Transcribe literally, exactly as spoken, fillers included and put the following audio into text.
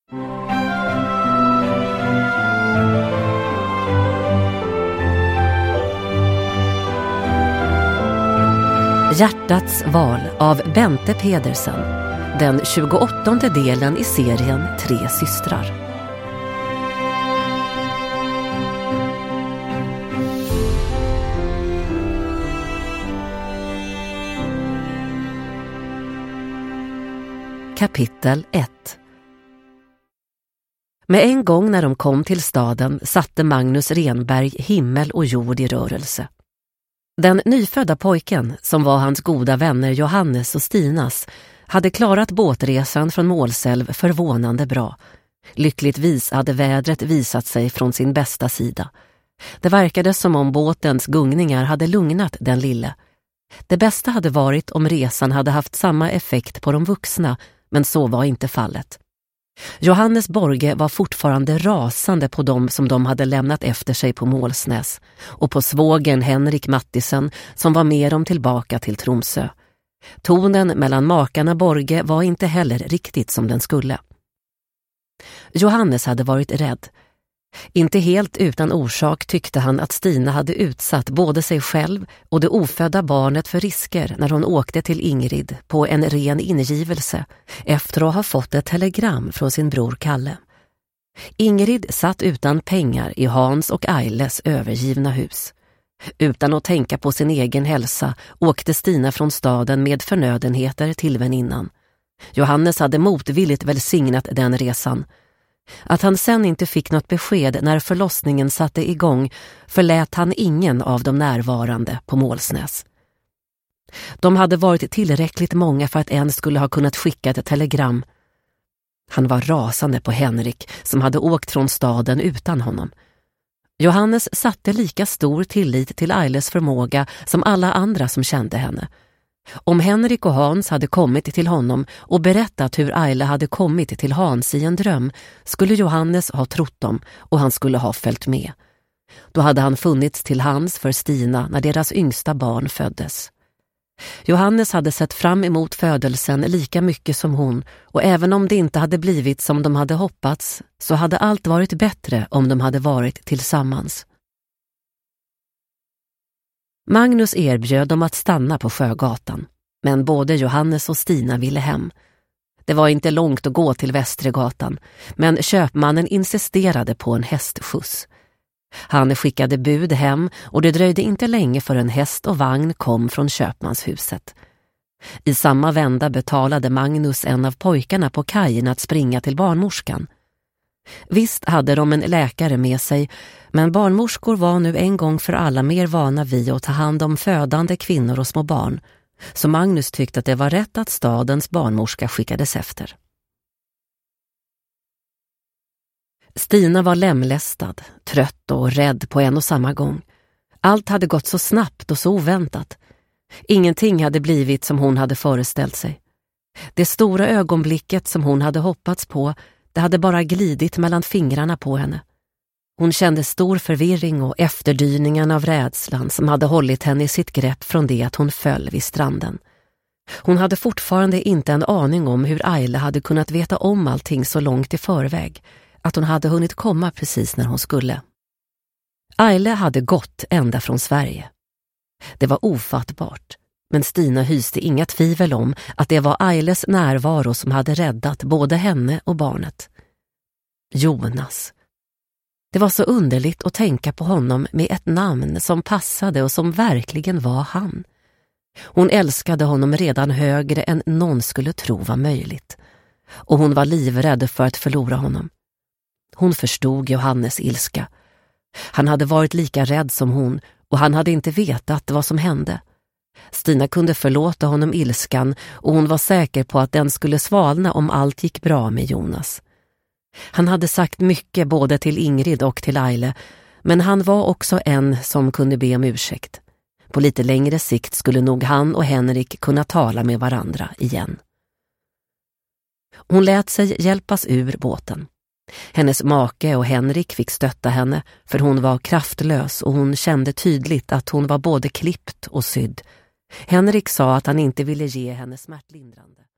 Hjärtats val av Bente Pedersen, den tjugoåttonde delen i serien Tre systrar. Kapitel ett. Med en gång när de kom till staden satte Magnus Renberg himmel och jord i rörelse. Den nyfödda pojken, som var hans goda vänner Johannes och Stinas, hade klarat båtresan från Målselv förvånande bra. Lyckligtvis hade vädret visat sig från sin bästa sida. Det verkade som om båtens gungningar hade lugnat den lille. Det bästa hade varit om resan hade haft samma effekt på de vuxna, men så var inte fallet. Johannes Borge var fortfarande rasande på dem som de hade lämnat efter sig på Målsnäs och på svågen Henrik Mattisen som var med dem tillbaka till Tromsö. Tonen mellan makarna Borge var inte heller riktigt som den skulle. Johannes hade varit rädd. Inte helt utan orsak tyckte han att Stina hade utsatt både sig själv och det ofödda barnet för risker när hon åkte till Ingrid på en ren ingivelse efter att ha fått ett telegram från sin bror Kalle. Ingrid satt utan pengar i Hans och Ailes övergivna hus. Utan att tänka på sin egen hälsa åkte Stina från staden med förnödenheter till väninnan. Johannes hade motvilligt välsignat den resan. Att han sen inte fick något besked när förlossningen satte igång förlät han ingen av de närvarande på Målsnäs. De hade varit tillräckligt många för att en skulle ha kunnat skicka ett telegram. Han var rasande på Henrik som hade åkt från staden utan honom. Johannes satte lika stor tillit till Ailes förmåga som alla andra som kände henne. Om Henrik och Hans hade kommit till honom och berättat hur Aile hade kommit till Hans i en dröm skulle Johannes ha trott dem och han skulle ha följt med. Då hade han funnits till hands för Stina när deras yngsta barn föddes. Johannes hade sett fram emot födelsen lika mycket som hon och även om det inte hade blivit som de hade hoppats så hade allt varit bättre om de hade varit tillsammans. Magnus erbjöd dem att stanna på Sjögatan, men både Johannes och Stina ville hem. Det var inte långt att gå till Västregatan, men köpmannen insisterade på en hästskjuts. Han skickade bud hem och det dröjde inte länge för en häst och vagn kom från köpmanshuset. I samma vända betalade Magnus en av pojkarna på kajen att springa till barnmorskan. Visst hade de en läkare med sig, men barnmorskor var nu en gång för alla mer vana vid att ta hand om födande kvinnor och små barn, så Magnus tyckte att det var rätt att stadens barnmorska skickades efter. Stina var lemlästad, trött och rädd på en och samma gång. Allt hade gått så snabbt och så oväntat. Ingenting hade blivit som hon hade föreställt sig. Det stora ögonblicket som hon hade hoppats på, det hade bara glidit mellan fingrarna på henne. Hon kände stor förvirring och efterdyningen av rädslan som hade hållit henne i sitt grepp från det att hon föll vid stranden. Hon hade fortfarande inte en aning om hur Aile hade kunnat veta om allting så långt i förväg, att hon hade hunnit komma precis när hon skulle. Aile hade gått ända från Sverige. Det var ofattbart, men Stina hyste inga tvivel om att det var Ailes närvaro som hade räddat både henne och barnet. Jonas. Det var så underligt att tänka på honom med ett namn som passade och som verkligen var han. Hon älskade honom redan högre än någon skulle tro var möjligt. Och hon var livrädd för att förlora honom. Hon förstod Johannes ilska. Han hade varit lika rädd som hon och han hade inte vetat vad som hände. Stina kunde förlåta honom ilskan och hon var säker på att den skulle svalna om allt gick bra med Jonas. Han hade sagt mycket både till Ingrid och till Aile, men han var också en som kunde be om ursäkt. På lite längre sikt skulle nog han och Henrik kunna tala med varandra igen. Hon lät sig hjälpas ur båten. Hennes make och Henrik fick stötta henne för hon var kraftlös och hon kände tydligt att hon var både klippt och sydd. Henrik sa att han inte ville ge henne smärtlindrande.